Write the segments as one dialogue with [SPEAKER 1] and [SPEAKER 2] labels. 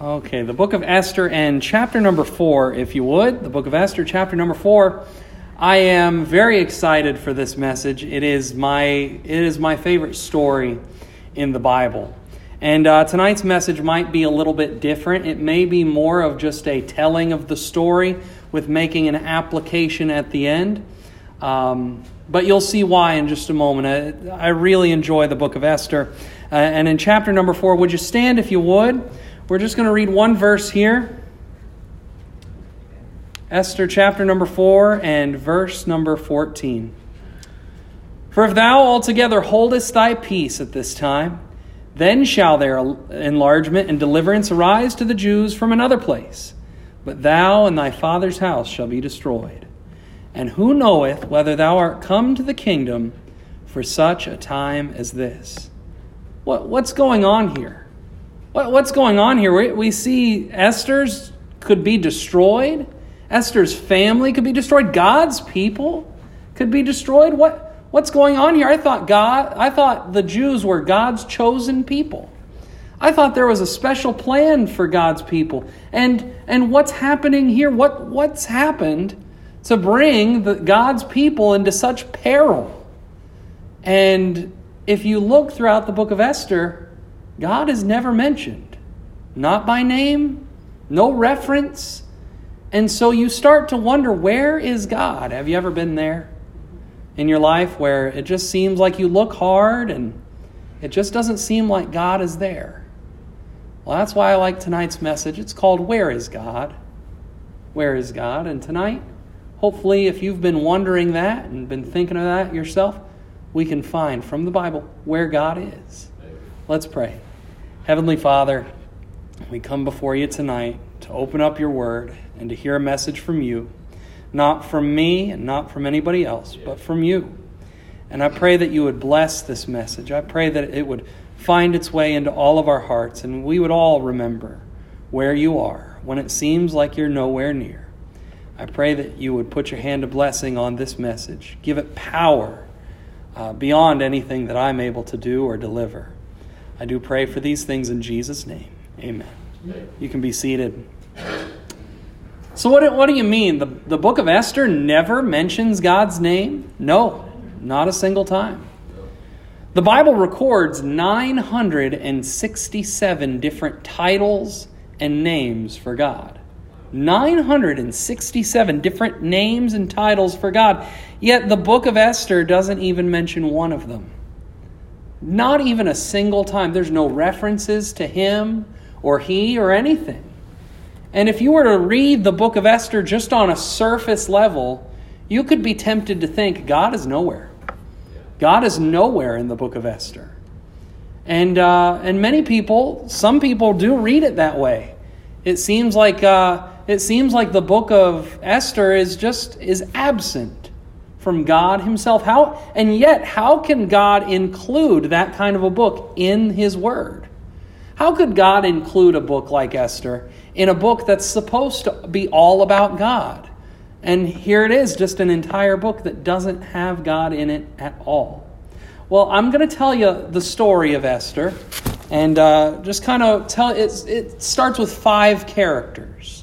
[SPEAKER 1] Okay, the book of Esther and chapter number 4, if you would. The book of Esther, chapter number 4. I am very excited for this message. It is my favorite story in the Bible. And tonight's message might be a little bit different. It may be more of just a telling of the story with making an application at the end. But you'll see why in just a moment. I really enjoy the book of Esther. And in chapter number 4, would you stand if you would? We're just going to read one verse here. Esther chapter number 4 and verse number 14. For if thou altogether holdest thy peace at this time, then shall their enlargement and deliverance arise to the Jews from another place. But thou and thy father's house shall be destroyed. And who knoweth whether thou art come to the kingdom for such a time as this? What's going on here? What's going on here? We see Esther's could be destroyed. Esther's family could be destroyed. God's people could be destroyed. What's going on here? I thought the Jews were God's chosen people. I thought there was a special plan for God's people. And what's happening here? What's happened to bring God's people into such peril? And if you look throughout the book of Esther, God is never mentioned. Not by name, no reference. And so you start to wonder, where is God? Have you ever been there in your life where it just seems like you look hard and it just doesn't seem like God is there? Well, that's why I like tonight's message. It's called, Where is God? Where is God? And tonight, hopefully, if you've been wondering that and been thinking of that yourself, we can find from the Bible where God is. Let's pray. Heavenly Father, we come before you tonight to open up your word and to hear a message from you, not from me and not from anybody else, but from you. And I pray that you would bless this message. I pray that it would find its way into all of our hearts and we would all remember where you are when it seems like you're nowhere near. I pray that you would put your hand of blessing on this message. Give it power beyond anything that I'm able to do or deliver. I do pray for these things in Jesus' name. Amen. You can be seated. So what do you mean? The book of Esther never mentions God's name? No, not a single time. The Bible records 967 different titles and names for God. 967 different names and titles for God. Yet the book of Esther doesn't even mention one of them. Not even a single time. There's no references to him or he or anything. And if you were to read the book of Esther just on a surface level, you could be tempted to think God is nowhere. God is nowhere in the book of Esther. And some people do read it that way. It seems like the book of Esther is absent from God himself. How can God include that kind of a book in his word? How could God include a book like Esther in a book that's supposed to be all about God? And here it is, just an entire book that doesn't have God in it at all. Well, I'm going to tell you the story of Esther and just kind of tell it starts with 5 characters.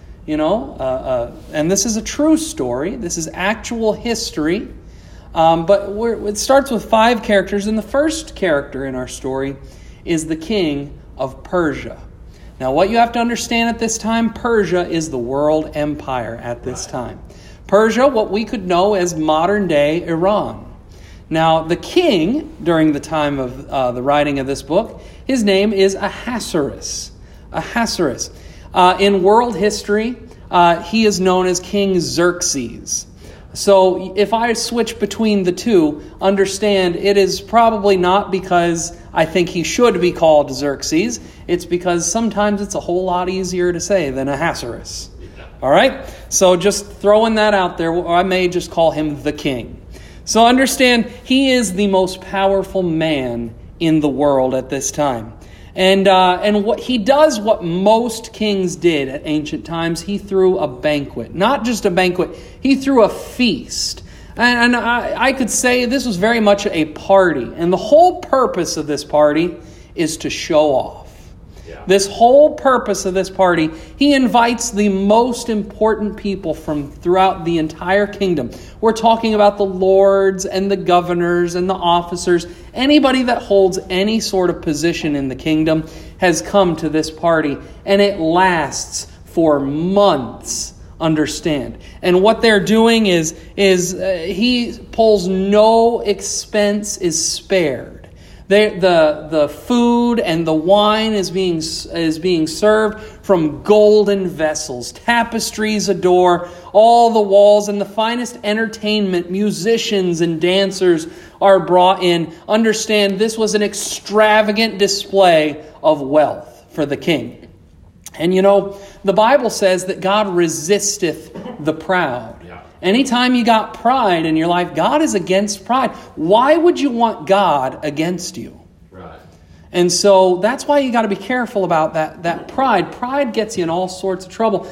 [SPEAKER 1] And this is a true story. This is actual history. But it starts with 5 characters. And the first character in our story is the king of Persia. Now, what you have to understand at this time, Persia is the world empire at this time. Persia, what we could know as modern-day Iran. Now, the king, during the time of the writing of this book, his name is Ahasuerus. Ahasuerus. In world history, he is known as King Xerxes. So if I switch between the two, understand it is probably not because I think he should be called Xerxes. It's because sometimes it's a whole lot easier to say than Ahasuerus. All right? So just throwing that out there, or I may just call him the king. So understand, he is the most powerful man in the world at this time. And what he does, what most kings did at ancient times, he threw a banquet. Not just a banquet, he threw a feast. And I could say this was very much a party. And the whole purpose of this party is to show off. This whole purpose of this party, he invites the most important people from throughout the entire kingdom. We're talking about the lords and the governors and the officers. Anybody that holds any sort of position in the kingdom has come to this party, and it lasts for months. Understand. And what they're doing is he pulls no expense is spared. The food and the wine is being served from golden vessels. Tapestries adore all the walls, and the finest entertainment, musicians and dancers are brought in. Understand, this was an extravagant display of wealth for the king. And the Bible says that God resisteth the proud. Anytime you got pride in your life, God is against pride. Why would you want God against you? Right. And so that's why you got to be careful about that pride. Pride gets you in all sorts of trouble.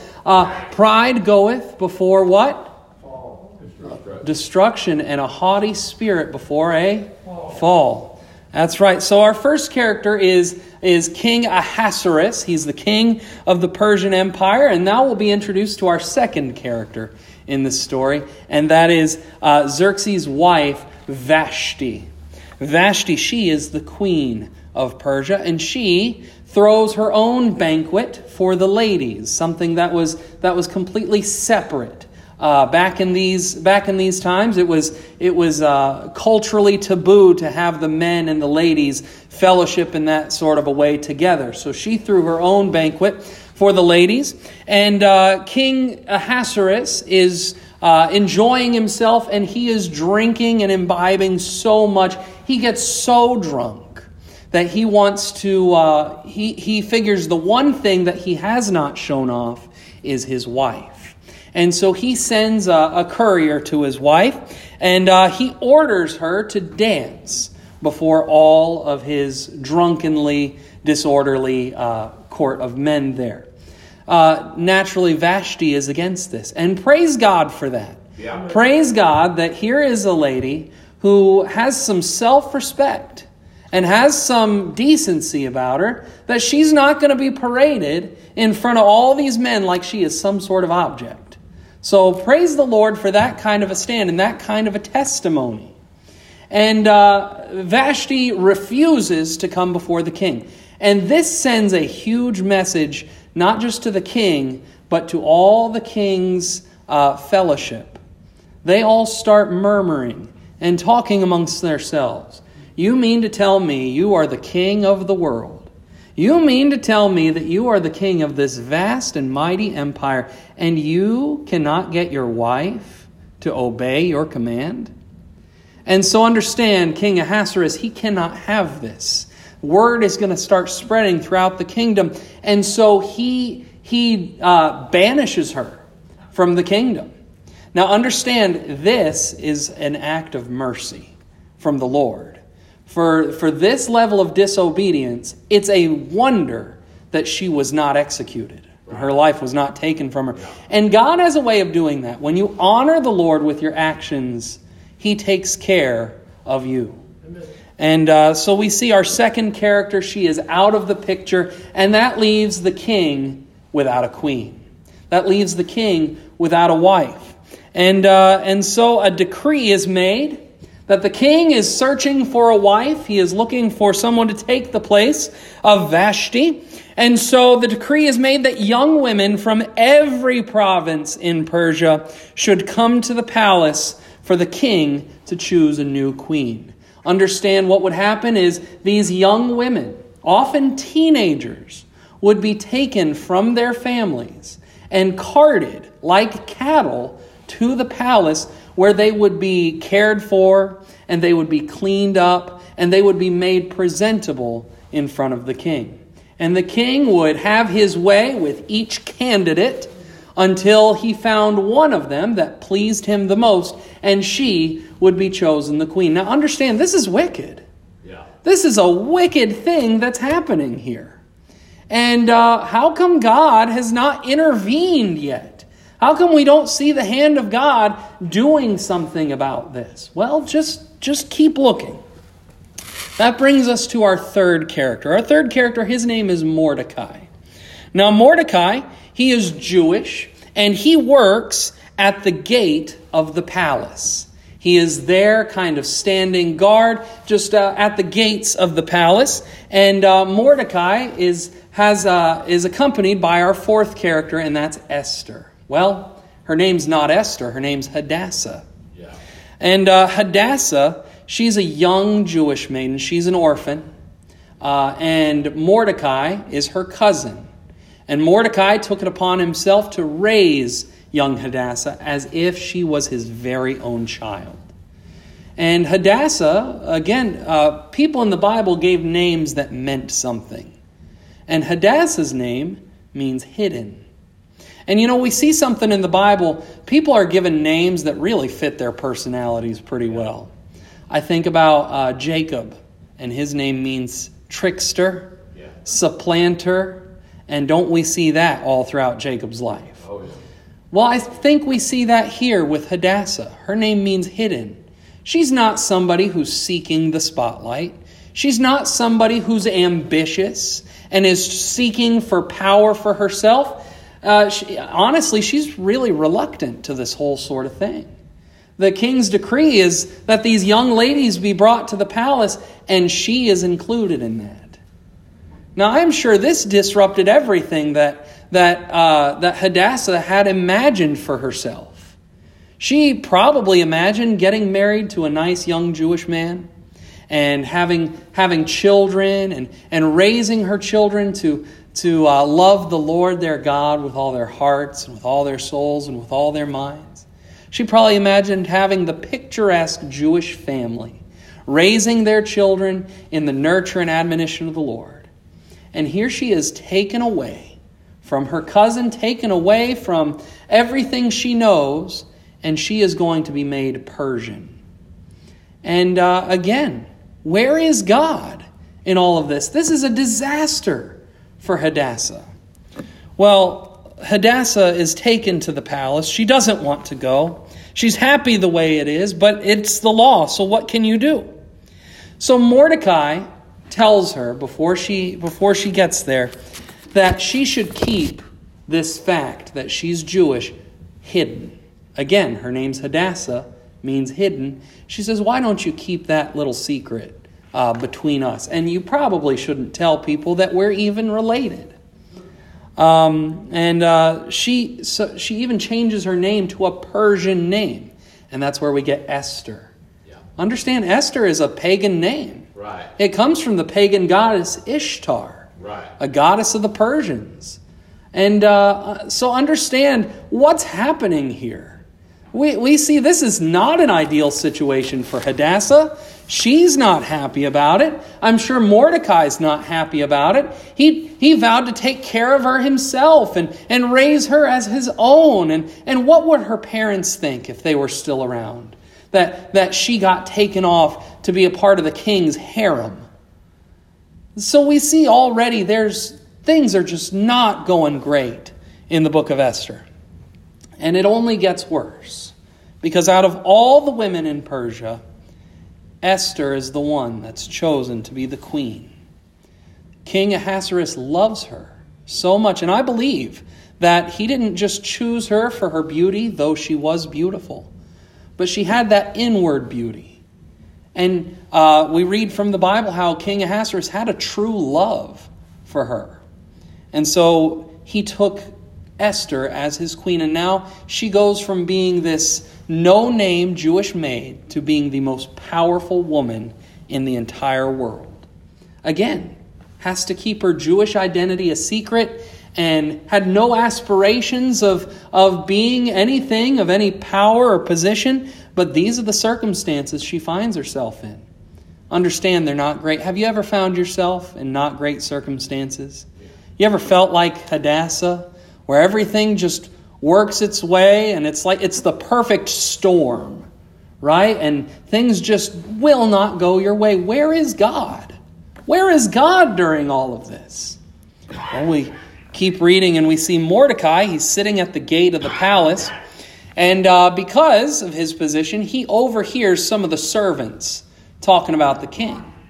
[SPEAKER 1] Pride goeth before what?
[SPEAKER 2] Fall.
[SPEAKER 1] Destruction, and a haughty spirit before a fall. That's right. So our first character is King Ahasuerus. He's the king of the Persian Empire. And now we'll be introduced to our second character in this story, and that is Xerxes' wife, Vashti. Vashti, she is the queen of Persia, and she throws her own banquet for the ladies, something that was completely separate. Back in these times, it was culturally taboo to have the men and the ladies fellowship in that sort of a way together. So she threw her own banquet for the ladies, and King Ahasuerus is enjoying himself, and he is drinking and imbibing so much. He gets so drunk that he wants to, he figures the one thing that he has not shown off is his wife. And so he sends a courier to his wife, and he orders her to dance before all of his drunkenly, disorderly court of men there. Naturally, Vashti is against this. And praise God for that. Yeah. Praise God that here is a lady who has some self-respect and has some decency about her, that she's not going to be paraded in front of all these men like she is some sort of object. So praise the Lord for that kind of a stand and that kind of a testimony. And Vashti refuses to come before the king. And this sends a huge message, not just to the king, but to all the king's fellowship. They all start murmuring and talking amongst themselves. You mean to tell me you are the king of the world? You mean to tell me that you are the king of this vast and mighty empire, and you cannot get your wife to obey your command? And so understand, King Ahasuerus, he cannot have this. Word is going to start spreading throughout the kingdom. And so he banishes her from the kingdom. Now understand, this is an act of mercy from the Lord. For this level of disobedience, it's a wonder that she was not executed. Her life was not taken from her. And God has a way of doing that. When you honor the Lord with your actions, He takes care of you. Amen. And so we see our second character. She is out of the picture, and that leaves the king without a queen. That leaves the king without a wife. And so a decree is made that the king is searching for a wife. He is looking for someone to take the place of Vashti. And so the decree is made that young women from every province in Persia should come to the palace for the king to choose a new queen. Understand, what would happen is these young women, often teenagers, would be taken from their families and carted like cattle to the palace, where they would be cared for and they would be cleaned up and they would be made presentable in front of the king. And the king would have his way with each candidate until he found one of them that pleased him the most, and she would be chosen the queen. Now understand, this is wicked. Yeah. This is a wicked thing that's happening here. And how come God has not intervened yet? How come we don't see the hand of God doing something about this? Well, just keep looking. That brings us to our third character. Our third character, his name is Mordecai. Now, Mordecai, he is Jewish, and he works at the gate of the palace. He is there kind of standing guard just at the gates of the palace. And Mordecai is accompanied by our fourth character, and that's Esther. Well, her name's not Esther. Her name's Hadassah. Yeah. And Hadassah, she's a young Jewish maiden. She's an orphan. And Mordecai is her cousin. And Mordecai took it upon himself to raise young Hadassah as if she was his very own child. And Hadassah, again, people in the Bible gave names that meant something. And Hadassah's name means hidden. And we see something in the Bible, people are given names that really fit their personalities pretty well. I think about Jacob, and his name means trickster, supplanter, and don't we see that all throughout Jacob's life? Oh, yeah. Well, I think we see that here with Hadassah. Her name means hidden. She's not somebody who's seeking the spotlight. She's not somebody who's ambitious and is seeking for power for herself. Honestly, she's really reluctant to this whole sort of thing. The king's decree is that these young ladies be brought to the palace, and she is included in that. Now, I'm sure this disrupted everything that Hadassah had imagined for herself. She probably imagined getting married to a nice young Jewish man and having children and raising her children to love the Lord their God with all their hearts and with all their souls and with all their minds. She probably imagined having the picturesque Jewish family, raising their children in the nurture and admonition of the Lord. And here she is taken away from her cousin, taken away from everything she knows, and she is going to be made Persian. And again, where is God in all of this? This is a disaster for Hadassah. Well, Hadassah is taken to the palace. She doesn't want to go. She's happy the way it is, but it's the law, so what can you do? So Mordecai tells her before she gets there that she should keep this fact that she's Jewish hidden. Again, her name's Hadassah, means hidden. She says, why don't you keep that little secret between us? And you probably shouldn't tell people that we're even related. She even changes her name to a Persian name. And that's where we get Esther. Yeah. Understand, Esther is a pagan name. Right. It comes from the pagan goddess Ishtar, right, a goddess of the Persians. And so understand what's happening here. We see this is not an ideal situation for Hadassah. She's not happy about it. I'm sure Mordecai's not happy about it. He vowed to take care of her himself and raise her as his own. And what would her parents think if they were still around? That she got taken off to be a part of the king's harem. So we see already things are just not going great in the book of Esther. And it only gets worse. Because out of all the women in Persia, Esther is the one that's chosen to be the queen. King Ahasuerus loves her so much. And I believe that he didn't just choose her for her beauty, though she was beautiful. But she had that inward beauty. And we read from the Bible how King Ahasuerus had a true love for her. And so he took Esther as his queen. And now she goes from being this no-name Jewish maid to being the most powerful woman in the entire world. Again, has to keep her Jewish identity a secret and had no aspirations of being anything of any power or position. But these are the circumstances she finds herself in. Understand they're not great. Have you ever found yourself in not great circumstances? You ever felt like Hadassah, where everything just works its way and it's like it's the perfect storm, right? And things just will not go your way. Where is God? Where is God during all of this? Well, we keep reading and we see Mordecai. He's sitting at the gate of the palace. And because of his position, he overhears some of the servants talking about the king.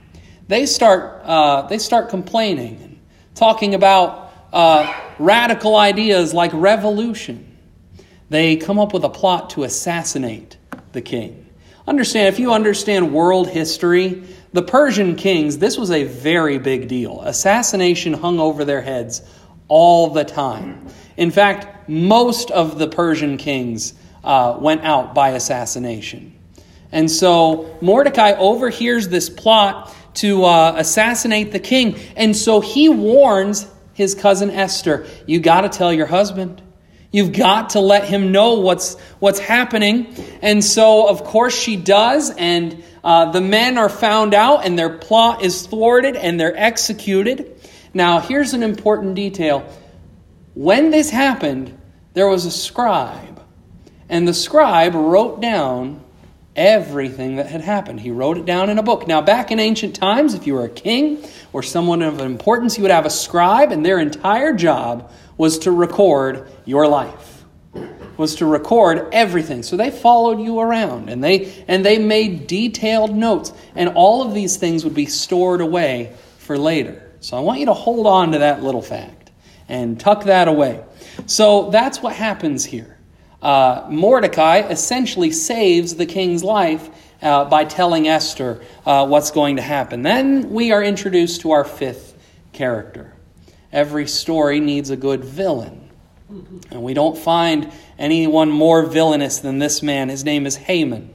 [SPEAKER 1] they start complaining and talking about radical ideas like revolution. They come up with a plot to assassinate the king. Understand, if you understand world history, the Persian kings, this was a very big deal. Assassination hung over their heads all the time. In fact, most of the Persian kings went out by assassination. And so Mordecai overhears this plot to assassinate the king. And so he warns his cousin Esther, you got to tell your husband. You've got to let him know what's happening. And so, of course, she does. And the men are found out and their plot is thwarted and they're executed. Now, here's an important detail. When this happened, there was a scribe. And the scribe wrote down everything that had happened. He wrote it down in a book. Now, back in ancient times, if you were a king or someone of importance, you would have a scribe, and their entire job was to record your life, was to record everything. So they followed you around, and they made detailed notes, and all of these things would be stored away for later. So I want you to hold on to that little fact and tuck that away. So that's what happens here. Mordecai essentially saves the king's life by telling Esther what's going to happen. Then we are introduced to our fifth character. Every story needs a good villain. And we don't find anyone more villainous than this man. His name is Haman.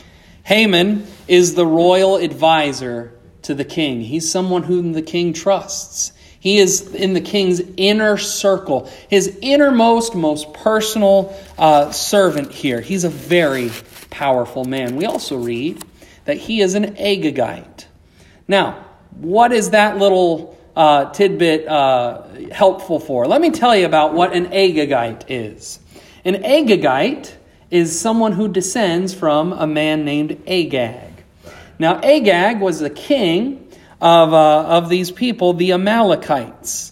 [SPEAKER 1] Haman is the royal advisor to the king. He's someone whom the king trusts. He is in the king's inner circle, his innermost, most personal servant here. He's a very powerful man. We also read that he is an Agagite. Now, what is that little tidbit helpful for? Let me tell you about what an Agagite is. An Agagite is someone who descends from a man named Agag. Now, Agag was the king of these people, the Amalekites.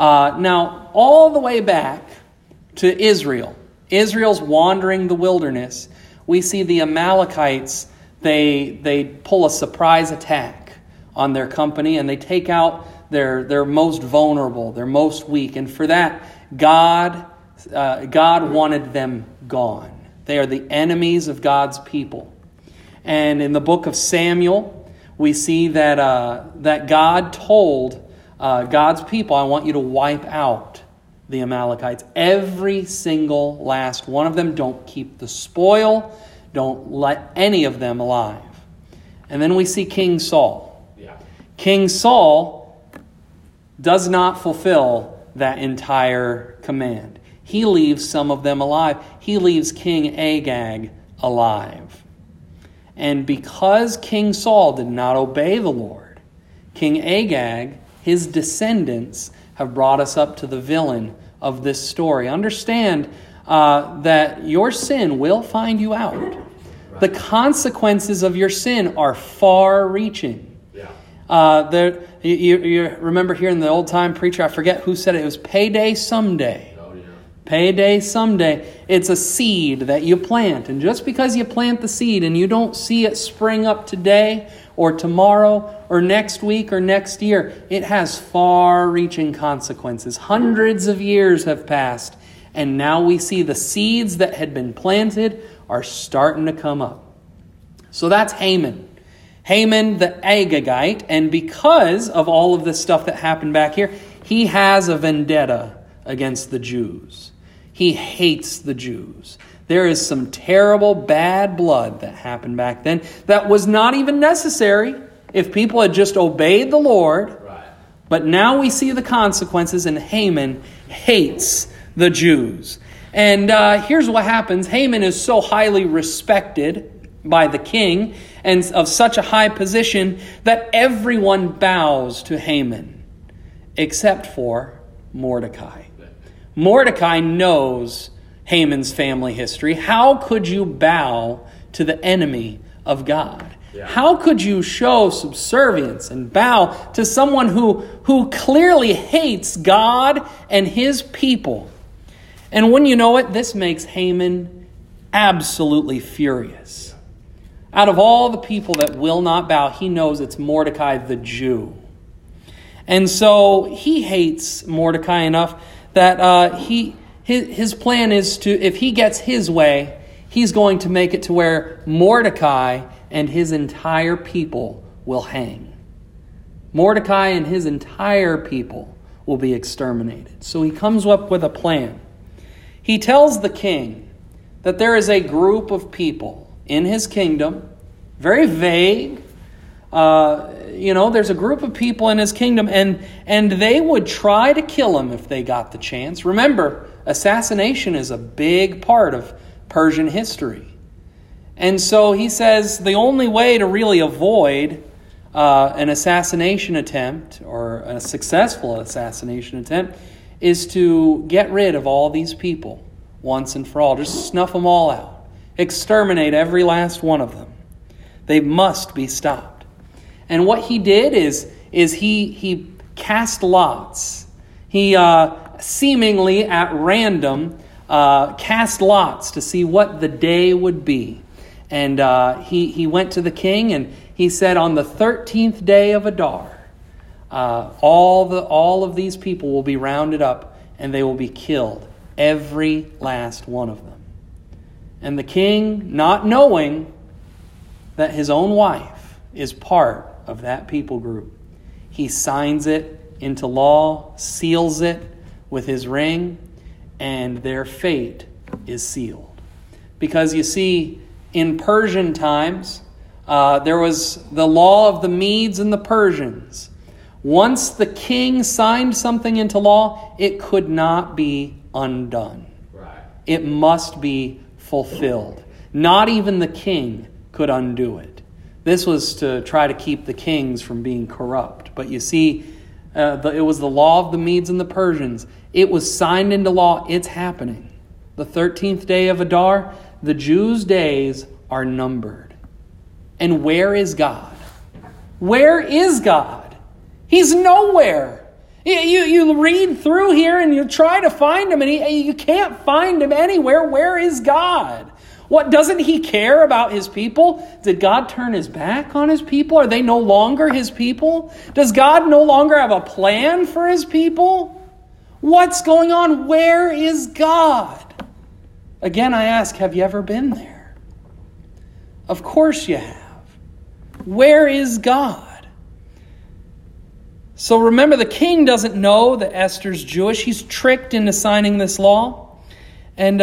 [SPEAKER 1] Now, all the way back to Israel, Israel's wandering the wilderness, we see the Amalekites, they pull a surprise attack on their company, and they take out their most vulnerable, their most weak. And for that, God wanted them gone. They are the enemies of God's people. And in the book of Samuel, we see that God told God's people, I want you to wipe out the Amalekites. Every single last one of them. Don't keep the spoil. Don't let any of them alive. And then we see King Saul. Yeah. King Saul does not fulfill that entire command. He leaves some of them alive. He leaves King Agag alive. And because King Saul did not obey the Lord, King Agag, his descendants, have brought us up to the villain of this story. Understand that your sin will find you out. Right. The consequences of your sin are far-reaching. Yeah. You remember hearing the old-time preacher, I forget who said it, it was payday someday. Payday someday. It's a seed that you plant. And just because you plant the seed and you don't see it spring up today or tomorrow or next week or next year, it has far-reaching consequences. Hundreds of years have passed, and now we see the seeds that had been planted are starting to come up. So that's Haman. Haman the Agagite. And because of all of this stuff that happened back here, he has a vendetta against the Jews. He hates the Jews. There is some terrible bad blood that happened back then that was not even necessary if people had just obeyed the Lord. Right. But now we see the consequences, and Haman hates the Jews. And here's what happens. Haman is so highly respected by the king and of such a high position that everyone bows to Haman except for Mordecai. Mordecai knows Haman's family history. How could you bow to the enemy of God? Yeah. How could you show subservience and bow to someone who clearly hates God and his people? And when you know it, this makes Haman absolutely furious. Out of all the people that will not bow, he knows it's Mordecai the Jew. And so he hates Mordecai enough that his plan is to, if he gets his way, he's going to make it to where Mordecai and his entire people will hang. Mordecai and his entire people will be exterminated. So he comes up with a plan. He tells the king that there is a group of people in his kingdom, very vague. There's a group of people in his kingdom, and they would try to kill him if they got the chance. Remember, assassination is a big part of Persian history. And so he says the only way to really avoid an assassination attempt, or a successful assassination attempt, is to get rid of all these people once and for all. Just snuff them all out. Exterminate every last one of them. They must be stopped. And what he did is he cast lots. He seemingly at random cast lots to see what the day would be. And he went to the king and he said, on the 13th day of Adar, all of these people will be rounded up and they will be killed, every last one of them. And the king, not knowing that his own wife is part of that people group, he signs it into law, seals it with his ring, and their fate is sealed. Because you see, in Persian times, there was the law of the Medes and the Persians. Once the king signed something into law, it could not be undone. Right. It must be fulfilled. Not even the king could undo it. This was to try to keep the kings from being corrupt. But you see, it was the law of the Medes and the Persians. It was signed into law. It's happening. The 13th day of Adar, the Jews' days are numbered. And where is God? Where is God? He's nowhere. You read through here and you try to find him and you can't find him anywhere. Where is God? What, doesn't he care about his people? Did God turn his back on his people? Are they no longer his people? Does God no longer have a plan for his people? What's going on? Where is God? Again, I ask, have you ever been there? Of course you have. Where is God? So remember, the king doesn't know that Esther's Jewish. He's tricked into signing this law. And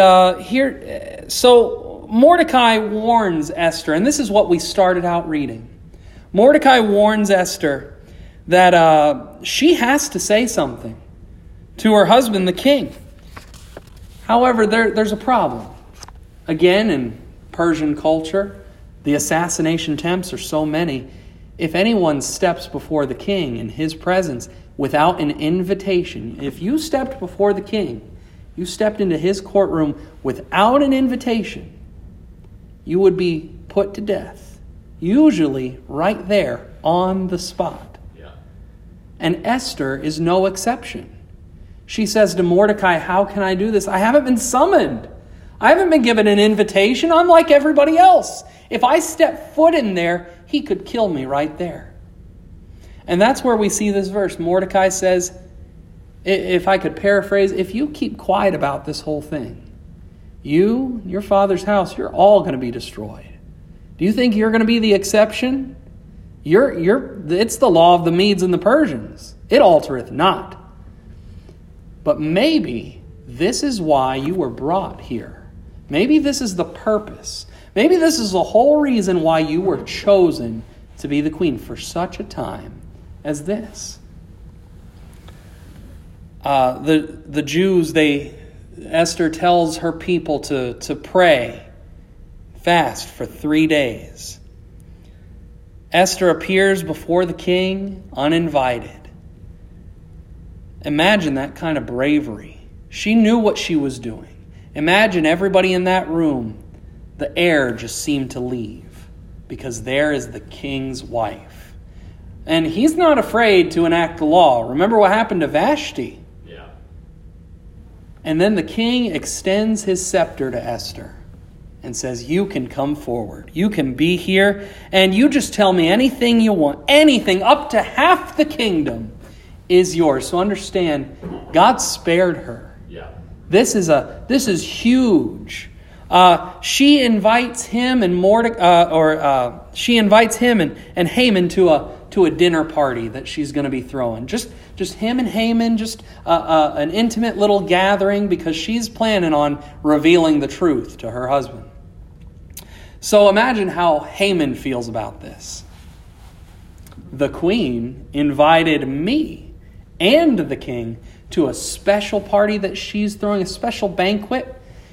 [SPEAKER 1] so Mordecai warns Esther, and this is what we started out reading. Mordecai warns Esther that she has to say something to her husband, the king. However, there's a problem. Again, in Persian culture, the assassination attempts are so many. If anyone steps before the king in his presence without an invitation, if you stepped before the king, you stepped into his courtroom without an invitation, you would be put to death, usually right there on the spot. Yeah. And Esther is no exception. She says to Mordecai, how can I do this? I haven't been summoned. I haven't been given an invitation. I'm like everybody else. If I step foot in there, he could kill me right there. And that's where we see this verse. Mordecai says, if I could paraphrase, if you keep quiet about this whole thing, your father's house, you're all going to be destroyed. Do you think you're going to be the exception? It's the law of the Medes and the Persians. It altereth not. But maybe this is why you were brought here. Maybe this is the purpose. Maybe this is the whole reason why you were chosen to be the queen for such a time as this. The Jews, Esther tells her people to pray, fast for 3 days. Esther appears before the king uninvited. Imagine that kind of bravery. She knew what she was doing. Imagine everybody in that room. The air just seemed to leave because there is the king's wife. And he's not afraid to enact the law. Remember what happened to Vashti? Yeah. And then the king extends his scepter to Esther. and says, you can come forward. You can be here, and you just tell me anything you want. Anything, up to half the kingdom is yours. So understand, God spared her.
[SPEAKER 2] Yeah.
[SPEAKER 1] This is huge. She invites him and and Haman to a dinner party that she's going to be throwing. Just him and Haman, just an intimate little gathering, because she's planning on revealing the truth to her husband. So imagine how Haman feels about this. The queen invited me and the king to a special party that she's throwing, a special banquet.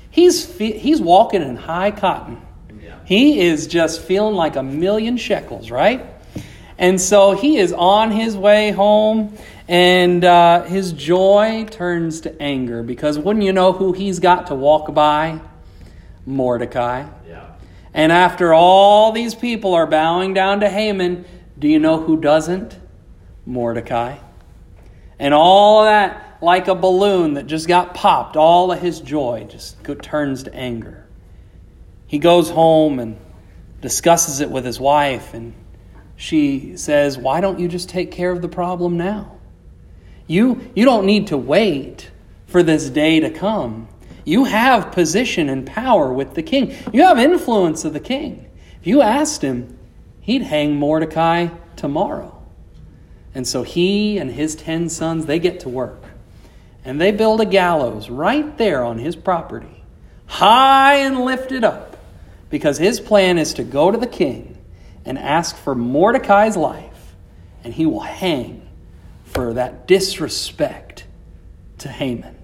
[SPEAKER 1] He's walking in high cotton.
[SPEAKER 2] Yeah.
[SPEAKER 1] He is just feeling like 1,000,000 shekels, right? And so he is on his way home, and his joy turns to anger, because wouldn't you know who he's got to walk by? Mordecai.
[SPEAKER 2] Yeah.
[SPEAKER 1] And after all these people are bowing down to Haman, do you know who doesn't? Mordecai. And all of that, like a balloon that just got popped, all of his joy just turns to anger. He goes home and discusses it with his wife, and she says, why don't you just take care of the problem now? You don't need to wait for this day to come. You have position and power with the king. You have influence of the king. If you asked him, he'd hang Mordecai tomorrow. And so he and his 10 sons, they get to work. And they build a gallows right there on his property, high and lifted up, because his plan is to go to the king and ask for Mordecai's life, and he will hang for that disrespect to Haman.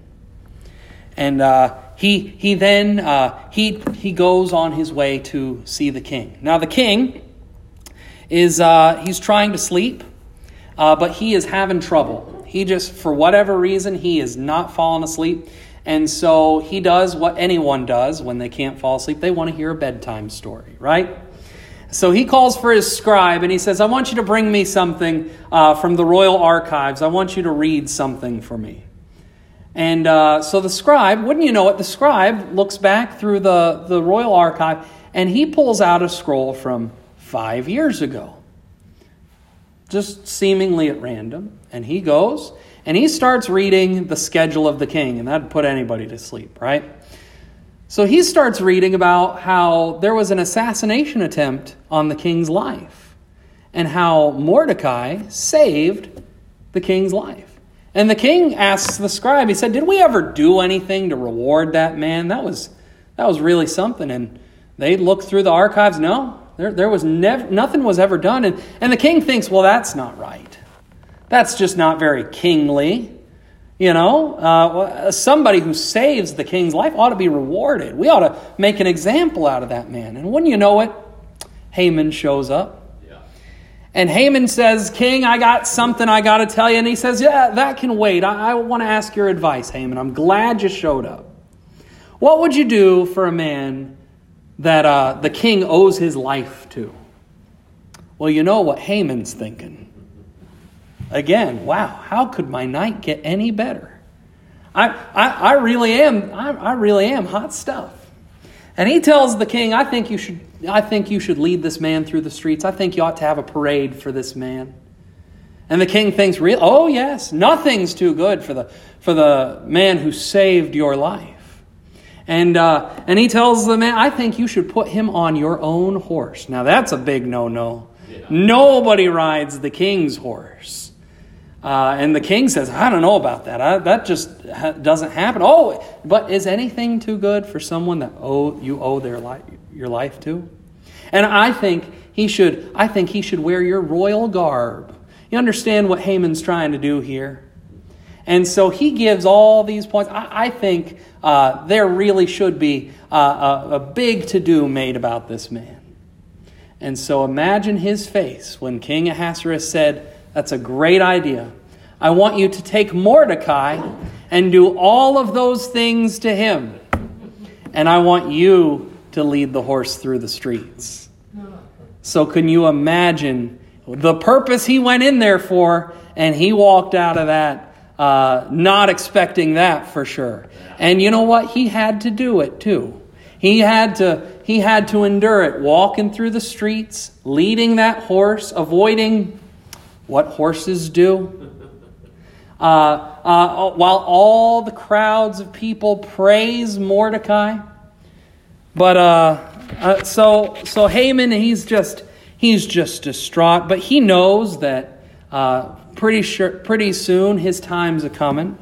[SPEAKER 1] And he then goes on his way to see the king. Now the king is he's trying to sleep, but he is having trouble. He just, for whatever reason, he is not falling asleep. And so he does what anyone does when they can't fall asleep. They want to hear a bedtime story, right? So he calls for his scribe and he says, I want you to bring me something from the royal archives. I want you to read something for me. And so the scribe, wouldn't you know it, the scribe looks back through the royal archive and he pulls out a scroll from 5 years ago, just seemingly at random. And he goes and he starts reading the schedule of the king, and that'd put anybody to sleep, right? So he starts reading about how there was an assassination attempt on the king's life and how Mordecai saved the king's life. And the king asks the scribe, he said, did we ever do anything to reward that man? That was really something. And they looked through the archives. No, there was nothing was ever done. And the king thinks, well, that's not right. That's just not very kingly. You know, somebody who saves the king's life ought to be rewarded. We ought to make an example out of that man. And wouldn't you know it, Haman shows up. And Haman says, King, I got something I got to tell you. And he says, yeah, that can wait. I want to ask your advice, Haman. I'm glad you showed up. What would you do for a man that the king owes his life to? Well, you know what Haman's thinking. Again, wow, how could my night get any better? I really am hot stuff. And he tells the king, I think you should lead this man through the streets. I think you ought to have a parade for this man. And the king thinks, oh yes, nothing's too good for the man who saved your life. And he tells the man, I think you should put him on your own horse. Now that's a big no-no. Yeah. Nobody rides the king's horse. And the king says, I don't know about that. That just doesn't happen. Oh, but is anything too good for someone that you owe your life to? And I think he should wear your royal garb. You understand what Haman's trying to do here? And so he gives all these points. I think there really should be a big to-do made about this man. And so imagine his face when King Ahasuerus said, that's a great idea. I want you to take Mordecai and do all of those things to him. And I want you to lead the horse through the streets. So can you imagine the purpose he went in there for, and he walked out of that not expecting that for sure. And you know what? He had to do it too. He had to endure it, walking through the streets, leading that horse, avoiding what horses do. While all the crowds of people praise Mordecai. But so Haman, he's just distraught, but he knows that pretty soon his time's a coming.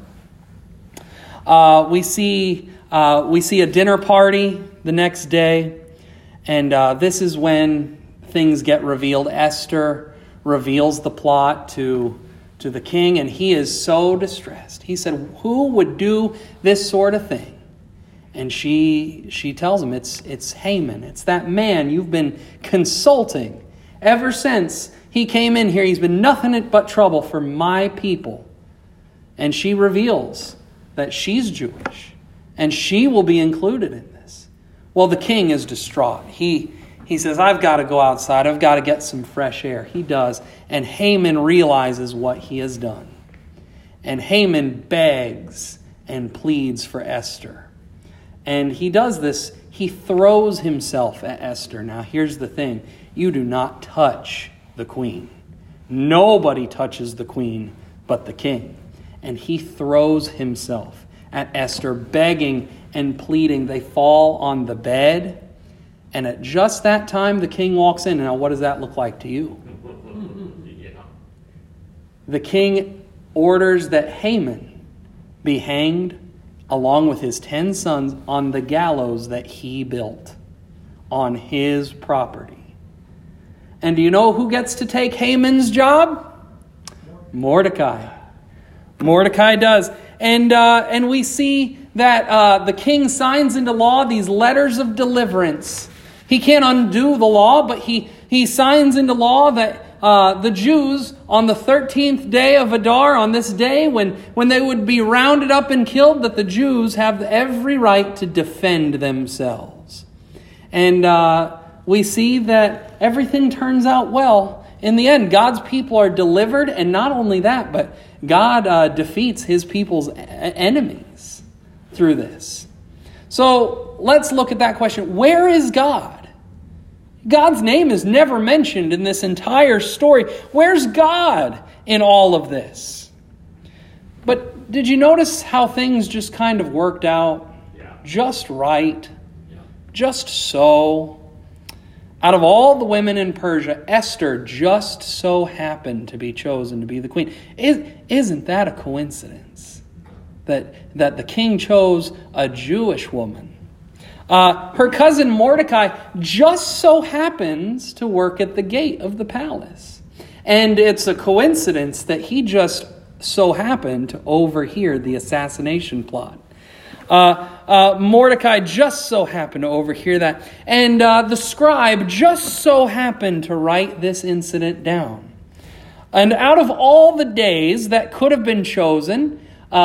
[SPEAKER 1] We see a dinner party the next day, and this is when things get revealed. Esther reveals the plot to the king, and he is so distressed. He said, "Who would do this sort of thing?" And she tells him, it's Haman. It's that man you've been consulting ever since he came in here. He's been nothing but trouble for my people. And she reveals that she's Jewish, and she will be included in this. Well, the king is distraught. He says, "I've got to go outside. I've got to get some fresh air." He does. And Haman realizes what he has done. And Haman begs and pleads for Esther. And he does this. He throws himself at Esther. Now, here's the thing. You do not touch the queen. Nobody touches the queen but the king. And he throws himself at Esther, begging and pleading. They fall on the bed. And at just that time, the king walks in. Now, what does that look like to you? The king orders that Haman be hanged along with his 10 sons on the gallows that he built on his property. And do you know who gets to take Haman's job? Mordecai. Mordecai does. And we see that the king signs into law these letters of deliverance. He can't undo the law, but he signs into law that the Jews on the 13th day of Adar, on this day when they would be rounded up and killed, that the Jews have every right to defend themselves. And we see that everything turns out well. In the end, God's people are delivered, and not only that, but God defeats his people's enemies through this. So let's look at that question. Where is God? God's name is never mentioned in this entire story. Where's God in all of this? But did you notice how things just kind of worked out? Yeah. Just right. Yeah. Just so. Out of all the women in Persia, Esther just so happened to be chosen to be the queen. Isn't that a coincidence? That the king chose a Jewish woman. Her cousin Mordecai just so happens to work at the gate of the palace. And it's a coincidence that he just so happened to overhear the assassination plot. Mordecai just so happened to overhear that. And the scribe just so happened to write this incident down. And out of all the days that could have been chosen,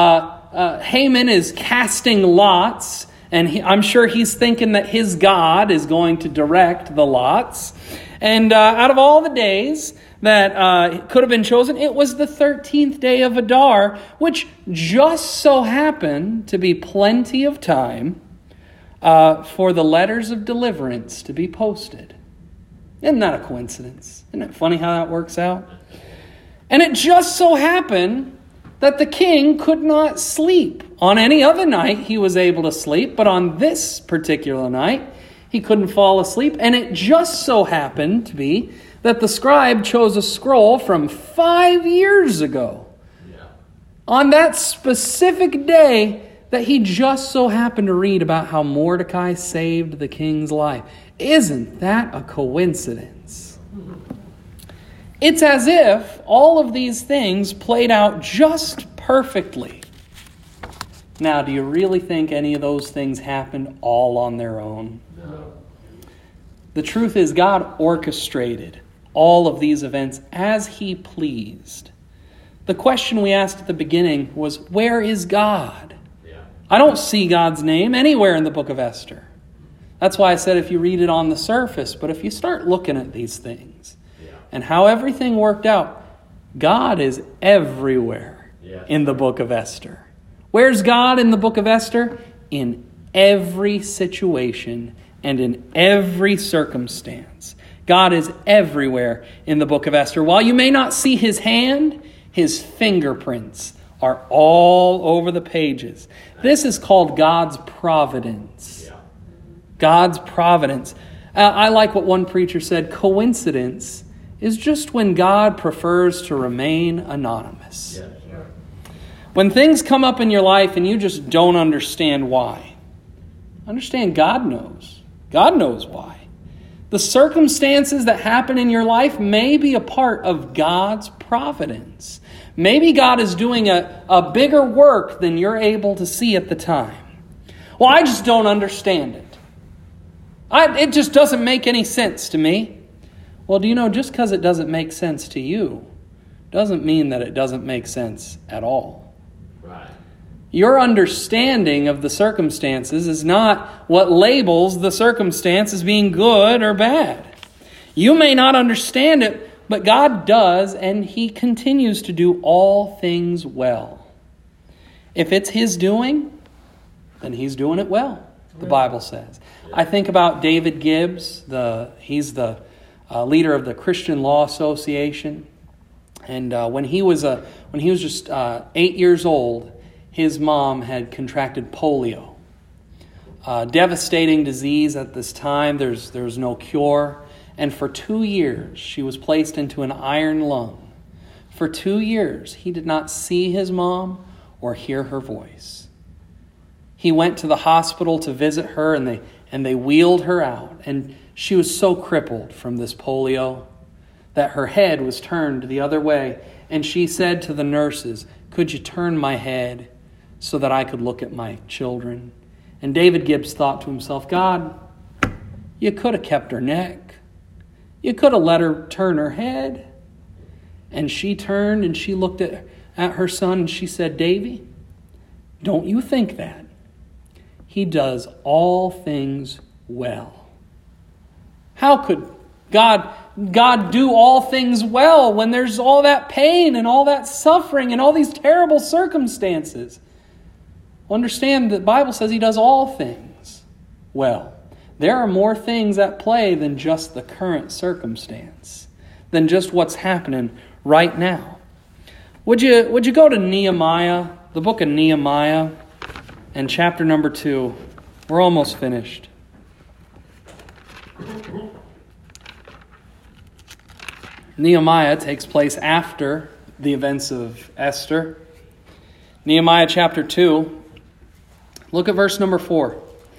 [SPEAKER 1] Haman is casting lots. And I'm sure he's thinking that his God is going to direct the lots. And out of all the days that could have been chosen, it was the 13th day of Adar, which just so happened to be plenty of time for the letters of deliverance to be posted. Isn't that a coincidence? Isn't it funny how that works out? And it just so happened that the king could not sleep. On any other night, he was able to sleep, but on this particular night, he couldn't fall asleep. And it just so happened to be that the scribe chose a scroll from 5 years ago. Yeah. On that specific day that he just so happened to read about how Mordecai saved the king's life. Isn't that a coincidence? It's as if all of these things played out just perfectly. Now, do you really think any of those things happened all on their own? No. The truth is, God orchestrated all of these events as he pleased. The question we asked at the beginning was, where is God? Yeah. I don't see God's name anywhere in the book of Esther. That's why I said if you read it on the surface, but if you start looking at these things and how everything worked out, God is everywhere in the book of Esther. Where's God in the book of Esther? In every situation and in every circumstance. God is everywhere in the book of Esther. While you may not see his hand, his fingerprints are all over the pages. This is called God's providence. God's providence. I like what one preacher said, coincidence is just when God prefers to remain anonymous. When things come up in your life and you just don't understand why, understand God knows. God knows why. The circumstances that happen in your life may be a part of God's providence. Maybe God is doing a bigger work than you're able to see at the time. Well, I just don't understand it. It just doesn't make any sense to me. Well, do you know, just because it doesn't make sense to you doesn't mean that it doesn't make sense at all.
[SPEAKER 2] Right.
[SPEAKER 1] Your understanding of the circumstances is not what labels the circumstance as being good or bad. You may not understand it, but God does, and he continues to do all things well. If it's his doing, then he's doing it well, the Bible says. I think about David Gibbs. He's the leader of the Christian Law Association. And when he was just 8 years old, his mom had contracted polio. Devastating disease at this time. There's no cure. And for 2 years, she was placed into an iron lung. For 2 years, he did not see his mom or hear her voice. He went to the hospital to visit her, and they wheeled her out. And she was so crippled from this polio that her head was turned the other way. And she said to the nurses, "Could you turn my head so that I could look at my children?" And David Gibbs thought to himself, God, you could have kept her neck. You could have let her turn her head. And she turned and she looked at her son and she said, "Davy, don't you think that? He does all things well." How could God do all things well when there's all that pain and all that suffering and all these terrible circumstances? Well, understand that the Bible says he does all things well. There are more things at play than just the current circumstance, than just what's happening right now. Would you go to Nehemiah, the book of Nehemiah, and chapter number 2. We're almost finished. Nehemiah takes place after the events of Esther. Nehemiah chapter 2. Look at verse number 4.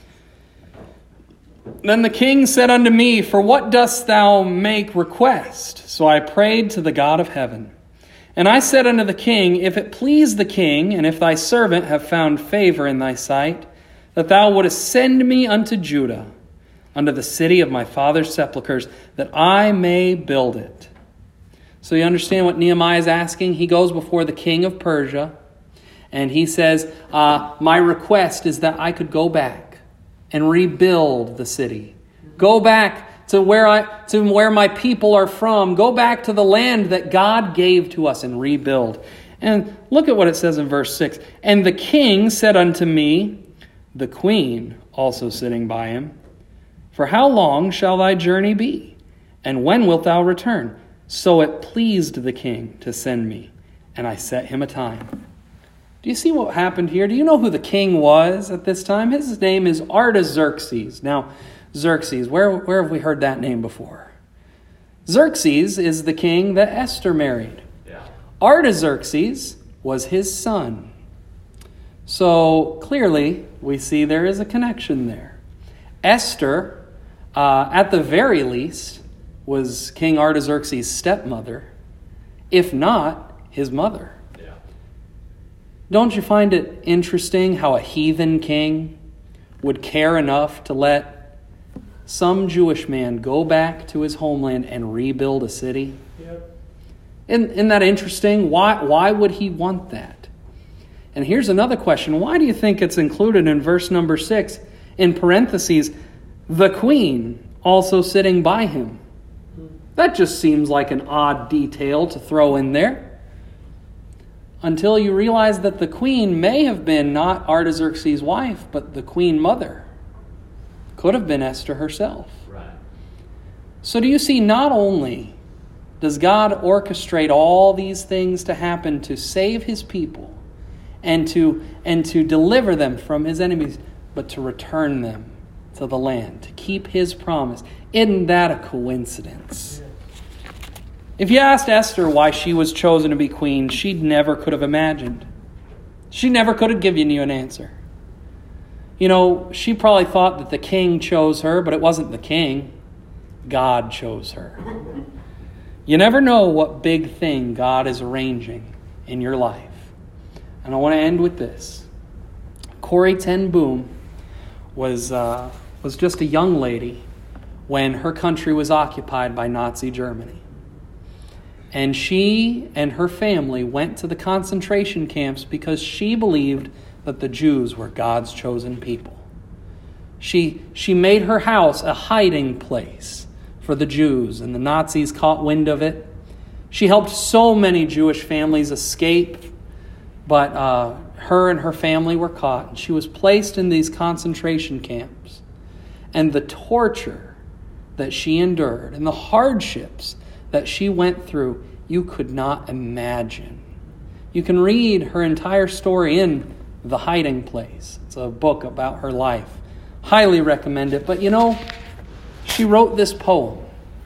[SPEAKER 1] Then the king said unto me, "For what dost thou make request?" So I prayed to the God of heaven. And I said unto the king, "If it please the king, and if thy servant have found favor in thy sight, that thou wouldest send me unto Judah, unto the city of my father's sepulchres, that I may build it." So you understand what Nehemiah is asking? He goes before the king of Persia, and he says, my request is that I could go back and rebuild the city. Go back to where my people are from. Go back to the land that God gave to us and rebuild. And look at what it says in verse 6. And the king said unto me, the queen also sitting by him, "For how long shall thy journey be? And when wilt thou return?" So it pleased the king to send me, and I set him a time. Do you see what happened here? Do you know who the king was at this time? His name is Artaxerxes. Now, Xerxes, where have we heard that name before? Xerxes is the king that Esther married. Yeah. Artaxerxes was his son. So clearly, we see there is a connection there. Esther, at the very least, was King Artaxerxes' stepmother, if not his mother. Yeah. Don't you find it interesting how a heathen king would care enough to let some Jewish man go back to his homeland and rebuild a city? Yep. Isn't that interesting? Why would he want that? And here's another question. Why do you think it's included in verse number 6, in parentheses, the queen also sitting by him? That just seems like an odd detail to throw in there. until you realize that the queen may have been not Artaxerxes' wife, but the queen mother. Could have been Esther herself.
[SPEAKER 2] Right.
[SPEAKER 1] So do you see, not only does God orchestrate all these things to happen to save his people and to deliver them from his enemies, but to return them to the land, to keep his promise. Isn't that a coincidence? If you asked Esther why she was chosen to be queen, she never could have imagined. She never could have given you an answer. You know, she probably thought that the king chose her, but it wasn't the king. God chose her. You never know what big thing God is arranging in your life. And I want to end with this. Corrie ten Boom was just a young lady when her country was occupied by Nazi Germany. And she and her family went to the concentration camps because she believed that the Jews were God's chosen people. She made her house a hiding place for the Jews, and the Nazis caught wind of it. She helped so many Jewish families escape, but her and her family were caught, and she was placed in these concentration camps. And the torture that she endured and the hardships that she went through, you could not imagine. You can read her entire story in The Hiding Place. It's a book about her life. Highly recommend it. But you know, she wrote this poem,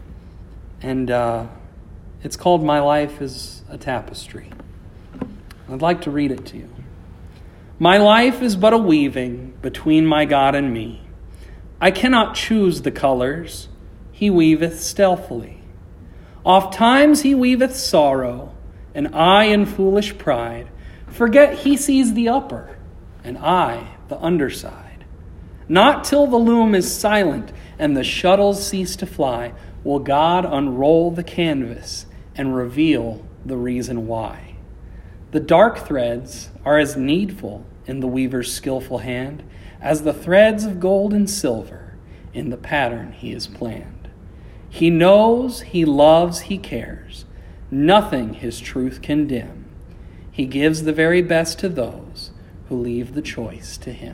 [SPEAKER 1] and it's called My Life is a Tapestry. I'd like to read it to you. My life is but a weaving between my God and me. I cannot choose the colors. He weaveth stealthily. Oft times he weaveth sorrow, and I in foolish pride forget he sees the upper, and I the underside. Not till the loom is silent and the shuttles cease to fly will God unroll the canvas and reveal the reason why. The dark threads are as needful in the weaver's skillful hand as the threads of gold and silver in the pattern he has planned. He knows, he loves, he cares. Nothing his truth can dim. He gives the very best to those who leave the choice to him.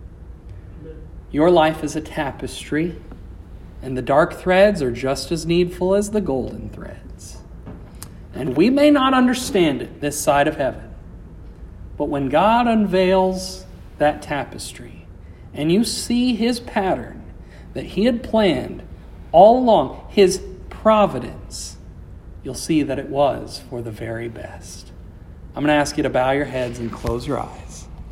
[SPEAKER 1] Your life is a tapestry, and the dark threads are just as needful as the golden threads. And we may not understand it this side of heaven, but when God unveils that tapestry and you see his pattern that he had planned all along, his providence, you'll see that it was for the very best. I'm going to ask you to bow your heads and close your eyes.